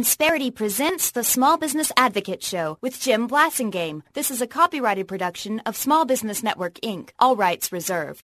Insperity presents the Small Business Advocate Show with Jim Blasingame. This is a copyrighted production of Small Business Network, Inc. All rights reserved.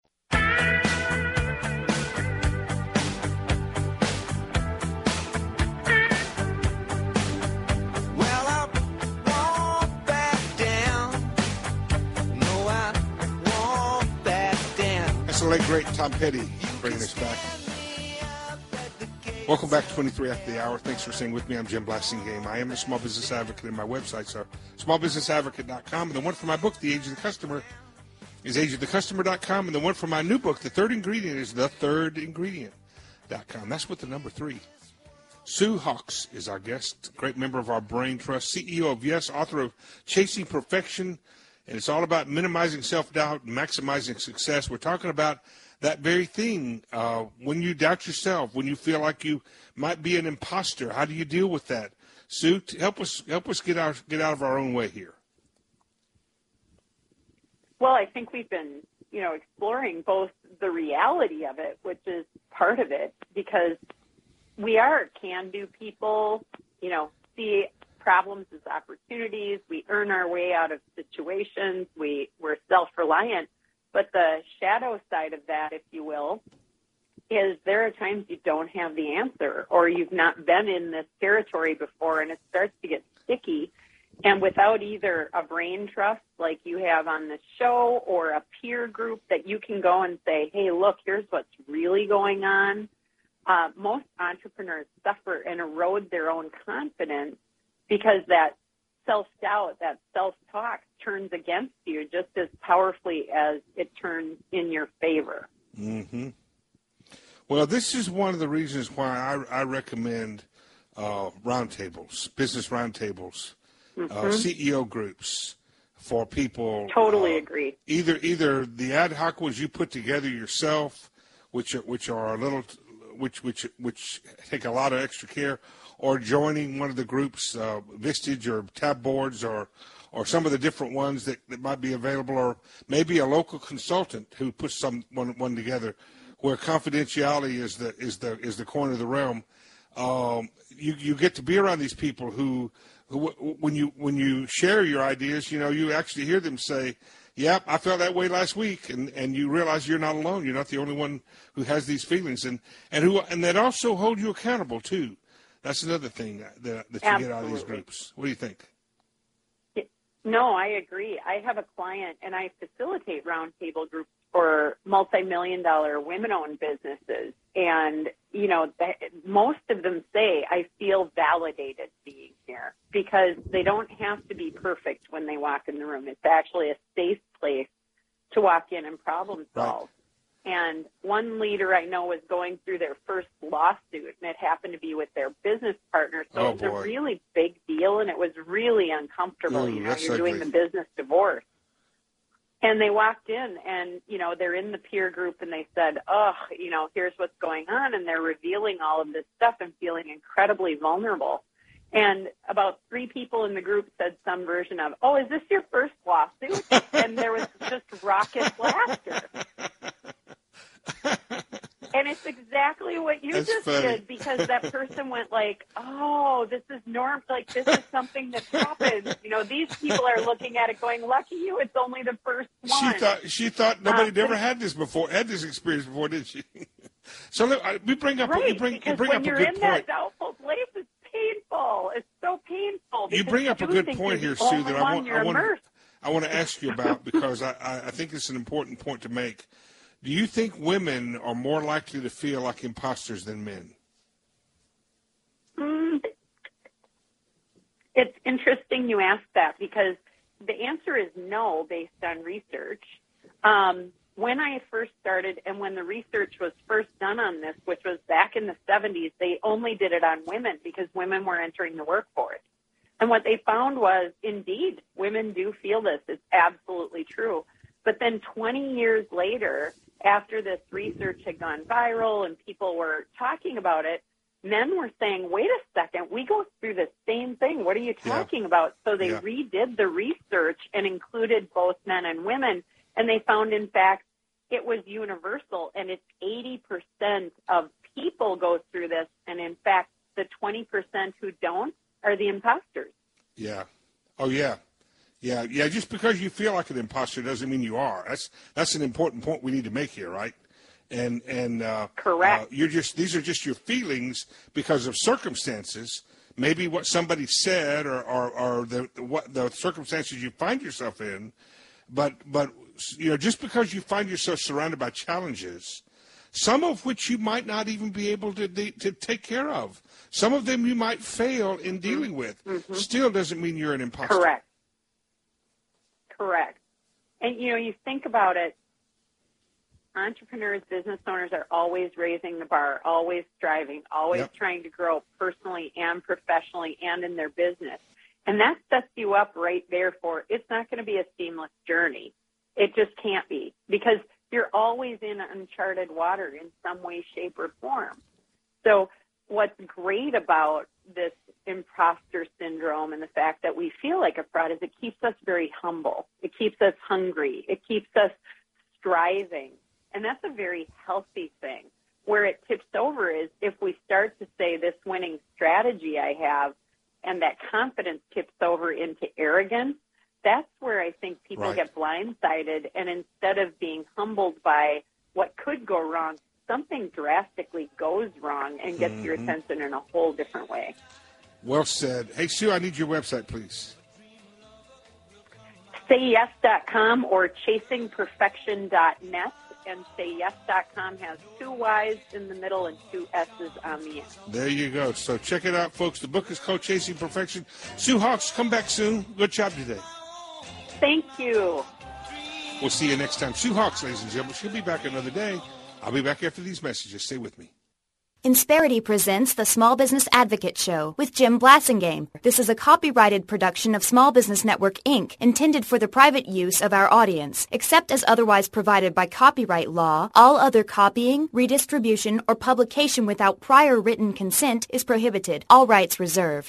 That's the late, great Tom Petty bringing us back. Welcome back to 23 After the Hour. Thanks for staying with me. I'm Jim Blasingame. I am a small business advocate, and my websites are smallbusinessadvocate.com. And the one for my book, The Age of the Customer, is ageofthecustomer.com. And the one for my new book, The Third Ingredient, is thethirdingredient.com. That's with the number 3. Sue Hawks is our guest, great member of our Brain Trust, CEO of Yes, author of Chasing Perfection, and it's all about minimizing self-doubt and maximizing success. We're talking about that very thing. When you doubt yourself, when you feel like you might be an imposter, how do you deal with that? Sue, help us get out of our own way here. Well, I think we've been, exploring both the reality of it, which is part of it, because we are can-do people, see problems as opportunities. We earn our way out of situations. We're self-reliant. But the shadow side of that, if you will, is there are times you don't have the answer or you've not been in this territory before, and it starts to get sticky. And without either a brain trust like you have on this show or a peer group that you can go and say, hey, look, here's what's really going on. Most entrepreneurs suffer and erode their own confidence because that self-doubt, that self-talk turns against you just as powerfully as it turns in your favor. Mm-hmm. Well, this is one of the reasons why I recommend roundtables, business roundtables, CEO groups for people. Totally agree. Either the ad hoc ones you put together yourself, which are a little, which take a lot of extra care, or joining one of the groups, Vistage or Tab Boards or some of the different ones that might be available, or maybe a local consultant who puts one together where confidentiality is the corner of the realm. You get to be around these people who when you share your ideas, you actually hear them say, yep, I felt that way last week, and you realize you're not alone. You're not the only one who has these feelings, and that also hold you accountable too. That's another thing that you get out of these groups. What do you think? No, I agree. I have a client, and I facilitate roundtable groups for multi-million-dollar women-owned businesses. And, most of them say, I feel validated being here because they don't have to be perfect when they walk in the room. It's actually a safe place to walk in and problem solve. Right. And one leader I know was going through their first lawsuit, and it happened to be with their business partner. So it was a really big deal, and it was really uncomfortable. You're doing the business divorce. And they walked in, and, they're in the peer group, and they said, here's what's going on, and they're revealing all of this stuff and feeling incredibly vulnerable. And about 3 people in the group said some version of, oh, is this your first lawsuit? And there was just raucous laughter. And it's exactly what you just did, because that person went like, oh, this is normal. Like, this is something that happens. These people are looking at it going, lucky you, it's only the first one. She thought nobody never had this experience before, did she? So look, we bring up, you bring up a good point. When you're in that doubtful place, it's painful. It's so painful. You bring up a good point here, Sue, that I want to ask you about, because I think it's an important point to make. Do you think women are more likely to feel like imposters than men? It's interesting you ask that, because the answer is no, based on research. When I first started and when the research was first done on this, which was back in the 70s, they only did it on women because women were entering the workforce. And what they found was, indeed, women do feel this. It's absolutely true. But then 20 years later, after this research had gone viral and people were talking about it, men were saying, wait a second, we go through the same thing. What are you talking about? So they redid the research and included both men and women, and they found, in fact, it was universal, and it's 80% of people go through this, and in fact, the 20% who don't are the imposters. Yeah. Oh, yeah. Yeah. Just because you feel like an imposter doesn't mean you are. That's an important point we need to make here, right? And correct. These are just your feelings because of circumstances. Maybe what somebody said or the circumstances you find yourself in, but just because you find yourself surrounded by challenges, some of which you might not even be able to take care of, some of them you might fail in dealing with, still doesn't mean you're an imposter. Correct. And you think about it. Entrepreneurs, business owners are always raising the bar, always striving, always trying to grow personally and professionally and in their business. And that sets you up right there for it's not going to be a seamless journey. It just can't be because you're always in uncharted water in some way, shape, or form. So what's great about this imposter syndrome and the fact that we feel like a fraud is it keeps us very humble. It keeps us hungry. It keeps us striving. And that's a very healthy thing. Where it tips over is if we start to say this winning strategy I have and that confidence tips over into arrogance, that's where I think people get blindsided. And instead of being humbled by what could go wrong, something drastically goes wrong and gets your attention in a whole different way. Well said. Hey, Sue, I need your website, please. SayYes.com or chasingperfection.net. And SayYes.com has 2 Y's in the middle and 2 S's on the end. There you go. So check it out, folks. The book is called Chasing Perfection. Sue Hawks, come back soon. Good job today. Thank you. We'll see you next time. Sue Hawks, ladies and gentlemen. She'll be back another day. I'll be back after these messages. Stay with me. Insperity presents the Small Business Advocate Show with Jim Blassingame. This is a copyrighted production of Small Business Network, Inc., intended for the private use of our audience. Except as otherwise provided by copyright law, all other copying, redistribution, or publication without prior written consent is prohibited. All rights reserved.